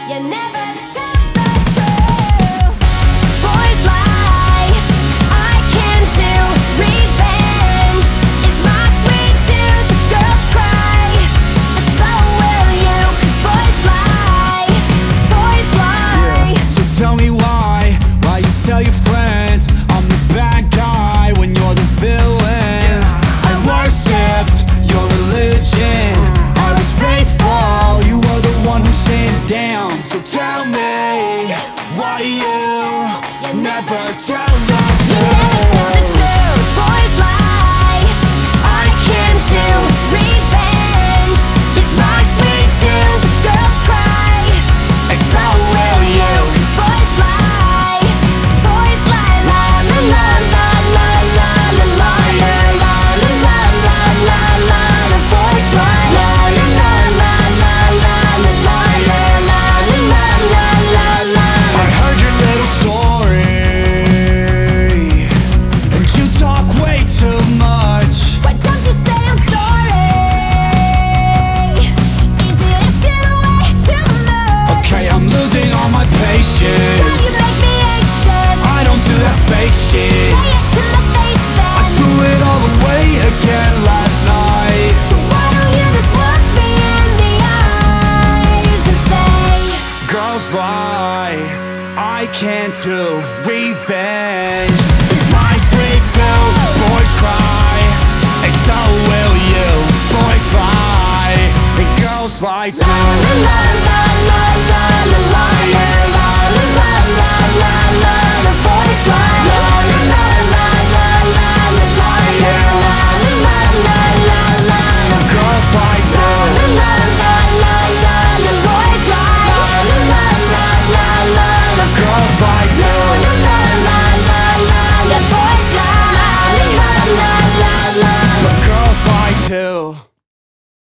You never tell the truth. Boys lie, I can do. Revenge is my sweet tooth. The girls cry, and so will you. 'Cause boys lie, boys lie. Yeah. So tell me why you tell your friends I'm the bad guy when you're the villain. I worshipped your religion, I was faithful, you were the one who sent it down. So tell me why you never tell the You never tell the truth. Boys lie, I can do. Revenge is my sweet tooth. The girls cry, and so will you. 'Cause boys lie, la la la la la la la la la la la la la la la. Boys lie, la la la la la la la la la la la la. I heard your little story, and you talk way too much. Why don't you say I'm sorry? Is it asking way too much? Okay, I'm losing all my Now patience. you make me anxious. I don't do that fake shit. Say it to my face I then. threw it all away again last night. So why don't you just look me in the eyes and say, Girls lie, I can't do. Revenge is my sweet tooth. Boys cry, and so will you. Boys lie, and girls lie la la too. la